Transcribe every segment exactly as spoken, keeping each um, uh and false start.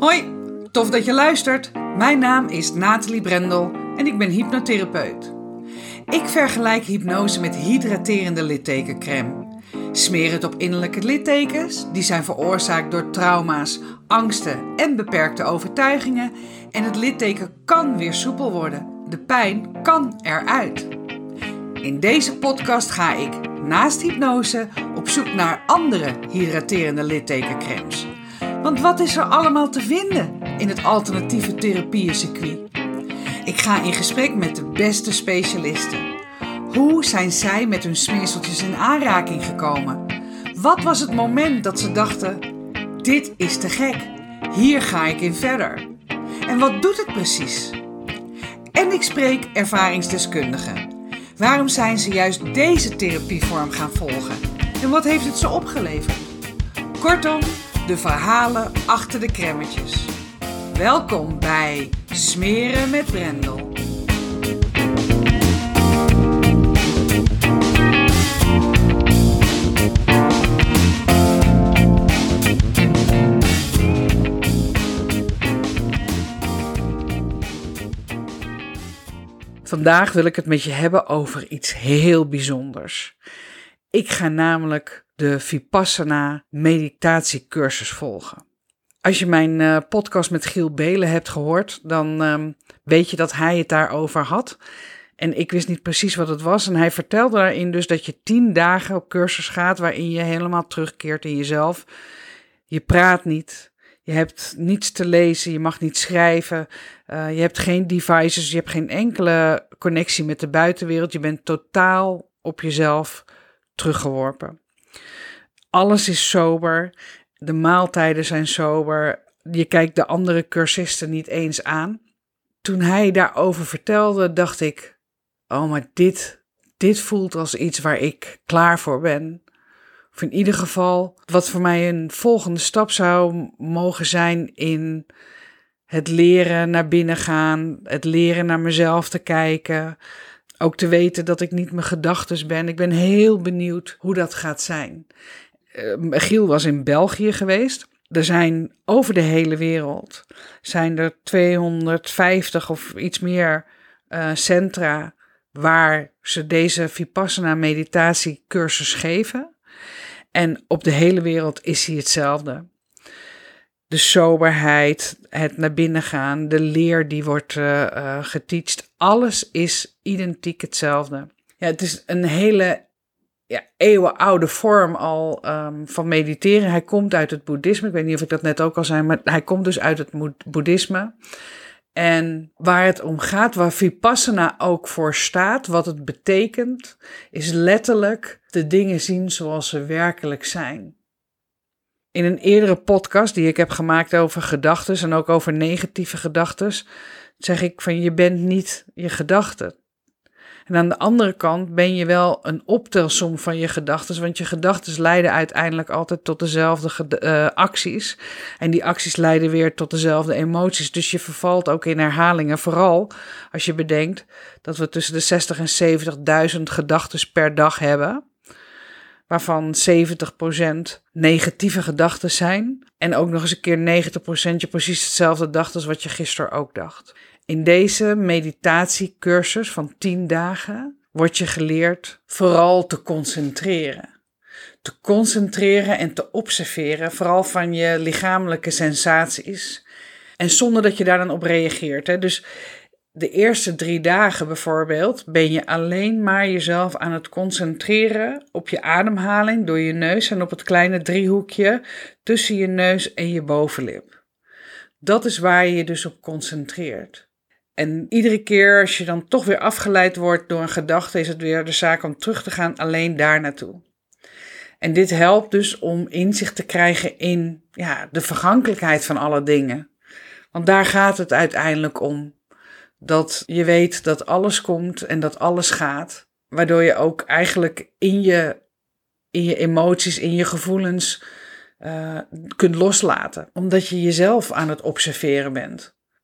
Hoi, tof dat je luistert. Mijn naam is Nathalie Brendel en ik ben hypnotherapeut. Ik vergelijk hypnose met hydraterende littekencrème. Smeer het op innerlijke littekens, die zijn veroorzaakt door trauma's, angsten en beperkte overtuigingen. En het litteken kan weer soepel worden. De pijn kan eruit. In deze podcast ga ik, naast hypnose, op zoek naar andere hydraterende littekencrèmes. Want wat is er allemaal te vinden in het alternatieve therapieëncircuit? Ik ga in gesprek met de beste specialisten. Hoe zijn zij met hun smeerseltjes in aanraking gekomen? Wat was het moment dat ze dachten, dit is te gek, hier ga ik in verder? En wat doet het precies? En ik spreek ervaringsdeskundigen. Waarom zijn ze juist deze therapievorm gaan volgen? En wat heeft het ze opgeleverd? Kortom, de verhalen achter de crèmetjes. Welkom bij Smeren met Brendel. Vandaag wil ik het met je hebben over iets heel bijzonders. Ik ga namelijk de Vipassana meditatiecursus volgen. Als je mijn uh, podcast met Giel Belen hebt gehoord, dan uh, weet je dat hij het daarover had. En ik wist niet precies wat het was. En hij vertelde daarin dus dat je tien dagen op cursus gaat waarin je helemaal terugkeert in jezelf. Je praat niet. Je hebt niets te lezen, je mag niet schrijven, uh, je hebt geen devices, je hebt geen enkele connectie met de buitenwereld. Je bent totaal op jezelf teruggeworpen. Alles is sober, de maaltijden zijn sober, je kijkt de andere cursisten niet eens aan. Toen hij daarover vertelde, dacht ik, oh maar dit, dit voelt als iets waar ik klaar voor ben. Of in ieder geval, wat voor mij een volgende stap zou mogen zijn in het leren naar binnen gaan, het leren naar mezelf te kijken. Ook te weten dat ik niet mijn gedachtes ben. Ik ben heel benieuwd hoe dat gaat zijn. Uh, Giel was in België geweest. Er zijn over de hele wereld zijn er tweehonderdvijftig of iets meer uh, centra waar ze deze Vipassana meditatiecursus geven. En op de hele wereld is hij hetzelfde. De soberheid, het naar binnen gaan, de leer die wordt uh, uh, geteacht, alles is identiek hetzelfde. Ja, het is een hele ja, eeuwenoude vorm al um, van mediteren. Hij komt uit het boeddhisme, ik weet niet of ik dat net ook al zei, maar hij komt dus uit het boeddhisme. En waar het om gaat, waar Vipassana ook voor staat, wat het betekent, is letterlijk de dingen zien zoals ze werkelijk zijn. In een eerdere podcast die ik heb gemaakt over gedachten en ook over negatieve gedachten, zeg ik van je bent niet je gedachten. En aan de andere kant ben je wel een optelsom van je gedachten, want je gedachten leiden uiteindelijk altijd tot dezelfde ged- uh, acties. En die acties leiden weer tot dezelfde emoties. Dus je vervalt ook in herhalingen, vooral als je bedenkt dat we tussen de zestig en zeventigduizend gedachten per dag hebben, waarvan zeventig procent negatieve gedachten zijn. En ook nog eens een keer negentig procent je precies hetzelfde dacht als wat je gisteren ook dacht. In deze meditatiecursus van tien dagen wordt je geleerd vooral te concentreren. Te concentreren en te observeren, vooral van je lichamelijke sensaties. En zonder dat je daar dan op reageert. Hè. Dus de eerste drie dagen bijvoorbeeld ben je alleen maar jezelf aan het concentreren op je ademhaling door je neus en op het kleine driehoekje tussen je neus en je bovenlip. Dat is waar je je dus op concentreert. En iedere keer als je dan toch weer afgeleid wordt door een gedachte, is het weer de zaak om terug te gaan alleen daar naartoe. En dit helpt dus om inzicht te krijgen in ja, de vergankelijkheid van alle dingen. Want daar gaat het uiteindelijk om. Dat je weet dat alles komt en dat alles gaat. Waardoor je ook eigenlijk in je, in je emoties, in je gevoelens uh, kunt loslaten. Omdat je jezelf aan het observeren bent.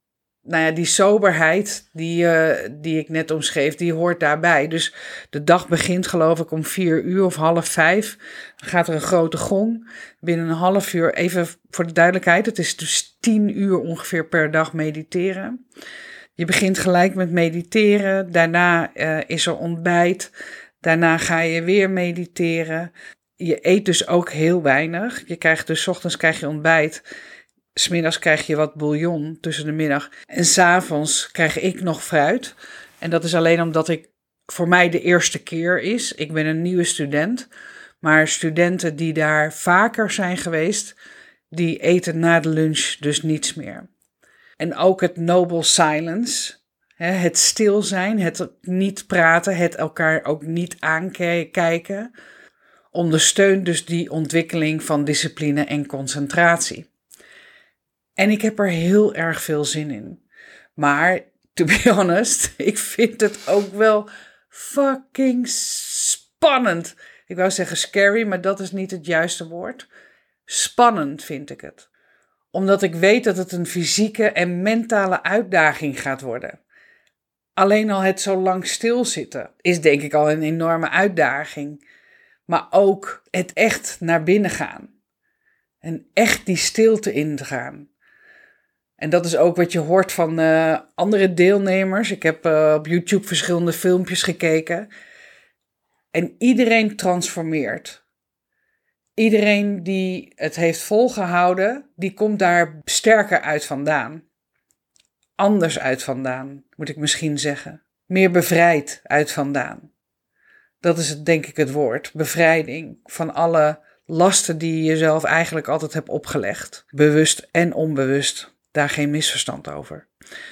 nou ja, die soberheid die, uh, die ik net omschreef, die hoort daarbij. Dus de dag begint geloof ik om vier uur of half vijf. Dan gaat er een grote gong. Binnen een half uur, even voor de duidelijkheid, het is dus tien uur ongeveer per dag mediteren. Je begint gelijk met mediteren. Daarna uh, is er ontbijt. Daarna ga je weer mediteren. Je eet dus ook heel weinig. Je krijgt dus 's ochtends krijg je ontbijt. 's middags krijg je wat bouillon tussen de middag. En 's avonds krijg ik nog fruit. En dat is alleen omdat ik voor mij de eerste keer is. Ik ben een nieuwe student. Maar studenten die daar vaker zijn geweest, die eten na de lunch dus niets meer. En ook het noble silence, hè, het stil zijn, het niet praten, het elkaar ook niet aankijken, ondersteunt dus die ontwikkeling van discipline en concentratie. En ik heb er heel erg veel zin in. Maar, to be honest, ik vind het ook wel fucking spannend. Ik wou zeggen scary, maar dat is niet het juiste woord. Spannend vind ik het. Omdat ik weet dat het een fysieke en mentale uitdaging gaat worden. Alleen al het zo lang stilzitten is denk ik al een enorme uitdaging. Maar ook het echt naar binnen gaan. En echt die stilte in te gaan. En dat is ook wat je hoort van uh, andere deelnemers. Ik heb uh, op YouTube verschillende filmpjes gekeken. En iedereen transformeert. Iedereen die het heeft volgehouden, die komt daar sterker uit vandaan. Anders uit vandaan, moet ik misschien zeggen. Meer bevrijd uit vandaan. Dat is het, denk ik het woord. Bevrijding van alle lasten die je jezelf eigenlijk altijd hebt opgelegd. Bewust en onbewust. Daar geen misverstand over.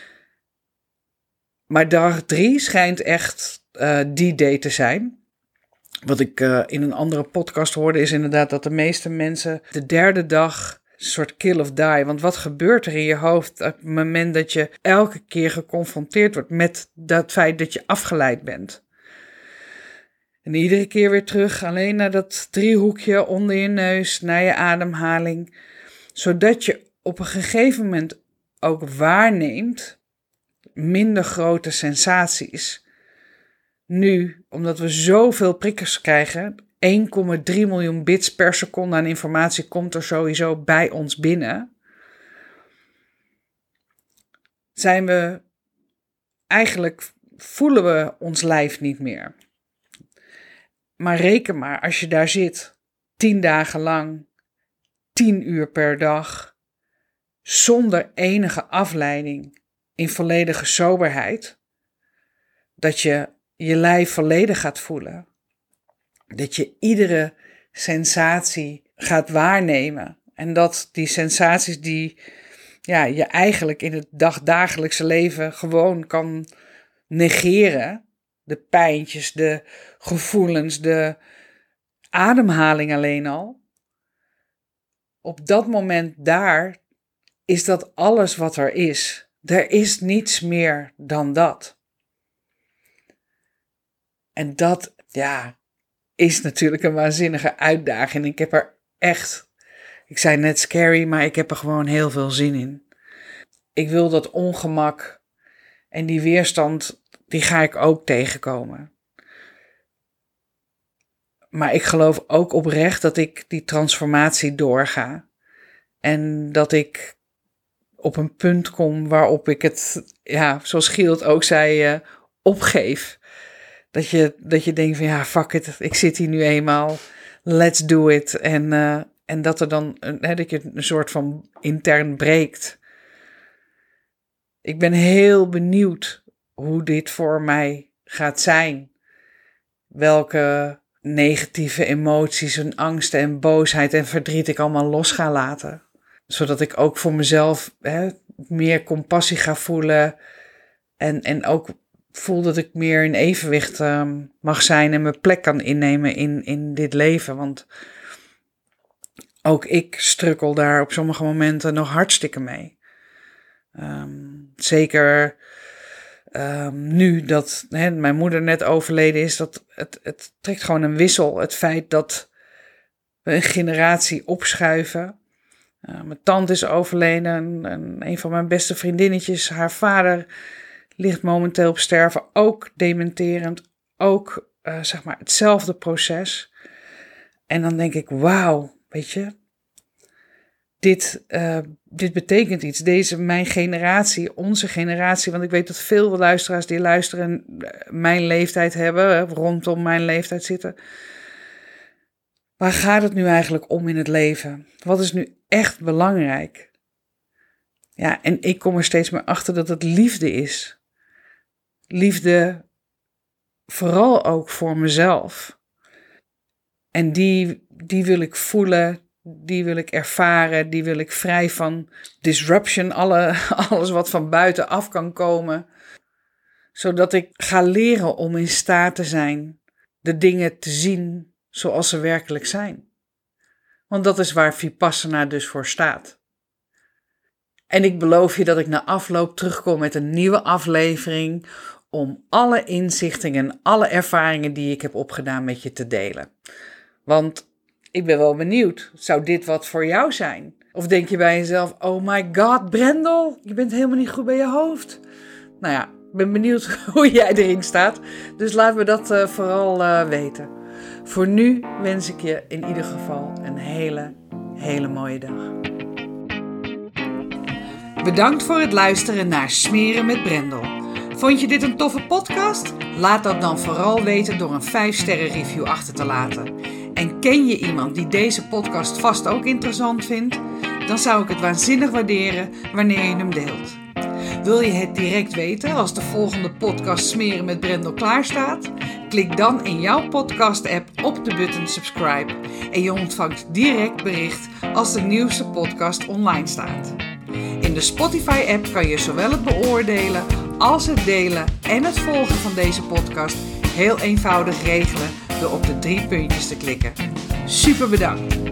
Maar dag drie schijnt echt uh, die day te zijn. Wat ik uh, in een andere podcast hoorde is inderdaad dat de meeste mensen de derde dag een soort kill of die. Want wat gebeurt er in je hoofd op het moment dat je elke keer geconfronteerd wordt met dat feit dat je afgeleid bent? En iedere keer weer terug, alleen naar dat driehoekje onder je neus, naar je ademhaling. Zodat je op een gegeven moment ook waarneemt minder grote sensaties. Nu, omdat we zoveel prikkels krijgen, één komma drie miljoen bits per seconde aan informatie komt er sowieso bij ons binnen, zijn we, eigenlijk voelen we ons lijf niet meer. Maar reken maar, als je daar zit, tien dagen lang, tien uur per dag, zonder enige afleiding, in volledige soberheid, dat je je lijf volledig gaat voelen. Dat je iedere sensatie gaat waarnemen. En dat die sensaties die ja, je eigenlijk in het dagdagelijkse leven gewoon kan negeren. De pijntjes, de gevoelens, de ademhaling alleen al. Op dat moment daar is dat alles wat er is. Er is niets meer dan dat. En dat, ja, is natuurlijk een waanzinnige uitdaging. Ik heb er echt, ik zei net scary, maar ik heb er gewoon heel veel zin in. Ik wil dat ongemak en die weerstand, die ga ik ook tegenkomen. Maar ik geloof ook oprecht dat ik die transformatie doorga. En dat ik op een punt kom waarop ik het, ja, zoals Giel het ook zei, uh, opgeef. Dat je, dat je denkt van ja, fuck it, ik zit hier nu eenmaal, let's do it. En, uh, en dat er dan, uh, dat je een soort van intern breekt. Ik ben heel benieuwd hoe dit voor mij gaat zijn. Welke negatieve emoties en angsten en boosheid en verdriet ik allemaal los ga laten. Zodat ik ook voor mezelf hè, meer compassie ga voelen. En, en ook voel dat ik meer in evenwicht um, mag zijn en mijn plek kan innemen in, in dit leven. Want ook ik strukkel daar op sommige momenten nog hartstikke mee. Um, zeker um, nu dat hè, mijn moeder net overleden is, dat het, het trekt gewoon een wissel. Het feit dat we een generatie opschuiven. Uh, mijn tante is overleden en een van mijn beste vriendinnetjes, haar vader ligt momenteel op sterven, ook dementerend, ook uh, zeg maar hetzelfde proces. En dan denk ik, wauw, weet je, dit, uh, dit betekent iets. Deze, mijn generatie, onze generatie, want ik weet dat veel luisteraars die luisteren mijn leeftijd hebben, rondom mijn leeftijd zitten. Waar gaat het nu eigenlijk om in het leven? Wat is nu echt belangrijk? Ja, en ik kom er steeds meer achter dat het liefde is. Liefde vooral ook voor mezelf. En die, die wil ik voelen, die wil ik ervaren, die wil ik vrij van disruption, alle, alles wat van buitenaf kan komen. Zodat ik ga leren om in staat te zijn de dingen te zien zoals ze werkelijk zijn. Want dat is waar Vipassana dus voor staat. En ik beloof je dat ik na afloop terugkom met een nieuwe aflevering om alle inzichten en alle ervaringen die ik heb opgedaan met je te delen. Want ik ben wel benieuwd, zou dit wat voor jou zijn? Of denk je bij jezelf, oh my god, Brendel, je bent helemaal niet goed bij je hoofd. Nou ja, ik ben benieuwd hoe jij erin staat, dus laat me dat uh, vooral uh, weten. Voor nu wens ik je in ieder geval een hele, hele mooie dag. Bedankt voor het luisteren naar Smeren met Brendel. Vond je dit een toffe podcast? Laat dat dan vooral weten door een vijf sterren review achter te laten. En ken je iemand die deze podcast vast ook interessant vindt? Dan zou ik het waanzinnig waarderen wanneer je hem deelt. Wil je het direct weten als de volgende podcast Smeren met Brendel klaar staat? Klik dan in jouw podcast-app op de button subscribe en je ontvangt direct bericht als de nieuwste podcast online staat. In de Spotify-app kan je zowel het beoordelen als het delen en het volgen van deze podcast heel eenvoudig regelen door op de drie puntjes te klikken. Super bedankt!